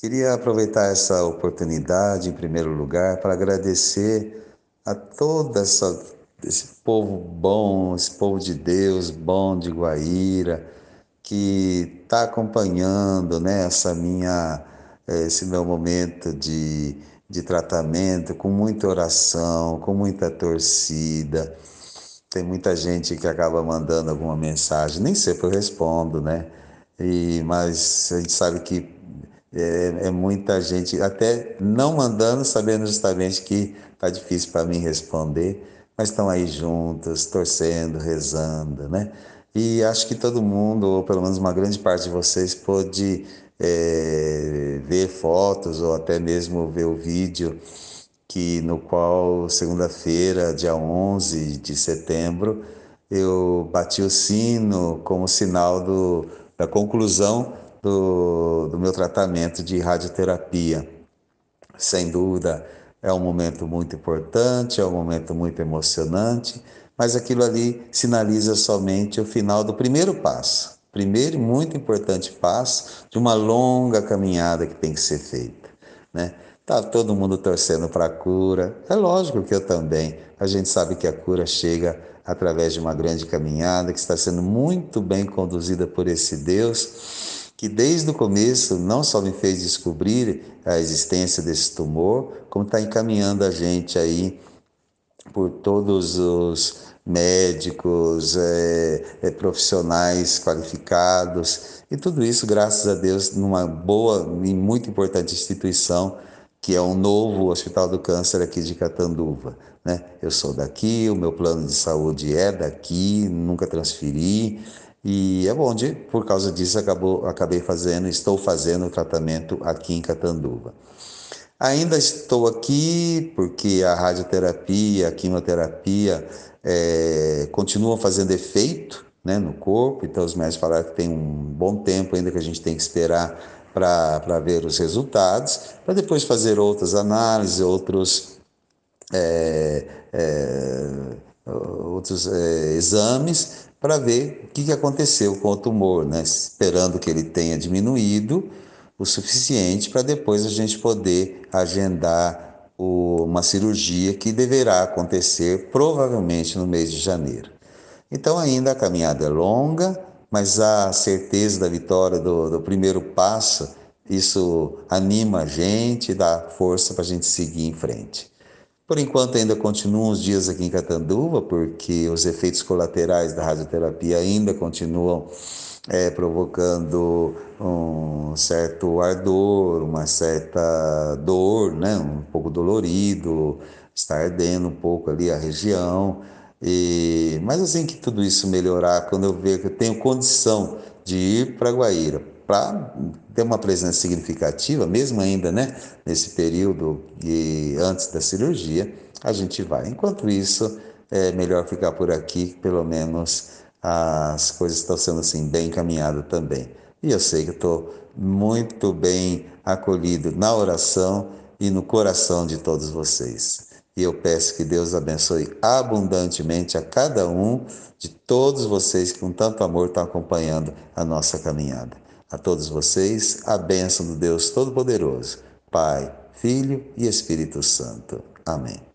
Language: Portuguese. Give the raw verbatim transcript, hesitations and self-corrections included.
Queria aproveitar essa oportunidade, em primeiro lugar, para agradecer a toda essa, esse povo bom, esse povo de Deus bom de Guaíra, que está acompanhando, né, essa minha, eh, esse meu momento de, de tratamento, com muita oração, com muita torcida. Tem muita gente que acaba mandando alguma mensagem, nem sempre eu respondo, né? E, mas a gente sabe que é, é muita gente, até não mandando, sabendo justamente que tá difícil para mim responder, mas estão aí juntos, torcendo, rezando, né? E acho que todo mundo, ou pelo menos uma grande parte de vocês, pôde é, ver fotos ou até mesmo ver o vídeo que no qual segunda-feira, dia onze de setembro, eu bati o sino como sinal do, da conclusão do, do meu tratamento de radioterapia. Sem dúvida, é um momento muito importante, é um momento muito emocionante, mas aquilo ali sinaliza somente o final do primeiro passo, primeiro e muito importante passo de uma longa caminhada que tem que ser feita, né? Tá todo mundo torcendo para a cura. É lógico que eu também. A gente sabe que a cura chega através de uma grande caminhada que está sendo muito bem conduzida por esse Deus que desde o começo não só me fez descobrir a existência desse tumor, como está encaminhando a gente aí por todos os médicos, é, é, profissionais qualificados, e tudo isso, graças a Deus, numa boa e muito importante instituição, que é o novo Hospital do Câncer aqui de Catanduva, né? Eu sou daqui, o meu plano de saúde é daqui, nunca transferi, e é bom, de, por causa disso, acabou, acabei fazendo, estou fazendo o tratamento aqui em Catanduva. Ainda estou aqui porque a radioterapia, a quimioterapia é, continuam fazendo efeito, né, no corpo, então os médicos falaram que tem um bom tempo ainda que a gente tem que esperar para ver os resultados, para depois fazer outras análises, outros, é, é, outros é, exames, para ver o que, que aconteceu com o tumor, né, esperando que ele tenha diminuído o suficiente para depois a gente poder agendar o, uma cirurgia que deverá acontecer provavelmente no mês de janeiro. Então ainda a caminhada é longa, mas a certeza da vitória do, do primeiro passo, isso anima a gente, dá força para a gente seguir em frente. Por enquanto ainda continuam os dias aqui em Catanduva, porque os efeitos colaterais da radioterapia ainda continuam é, provocando um certo ardor, uma certa dor, né? Um pouco dolorido, está ardendo um pouco ali a região. E, mas assim que tudo isso melhorar, quando eu ver que eu tenho condição de ir para Guaíra, para ter uma presença significativa, mesmo ainda, né, nesse período e antes da cirurgia, a gente vai. Enquanto isso, é melhor ficar por aqui, pelo menos as coisas estão sendo assim bem encaminhadas também. E eu sei que estou muito bem acolhido na oração e no coração de todos vocês. E eu peço que Deus abençoe abundantemente a cada um de todos vocês que com tanto amor estão acompanhando a nossa caminhada. A todos vocês, a bênção do Deus Todo-Poderoso, Pai, Filho e Espírito Santo. Amém.